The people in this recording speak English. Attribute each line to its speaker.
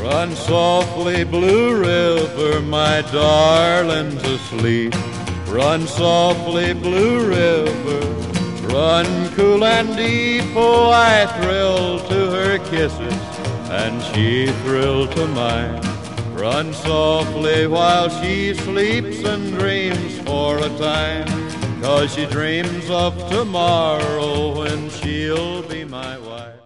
Speaker 1: Run softly, Blue River, my darling, to sleep. Run softly, Blue River, run cool and deep. Oh, I thrill to her kisses, and she thrilled to mine. Run softly while she sleeps and dreams for a time, 'cause she dreams of tomorrow when she'll be my wife.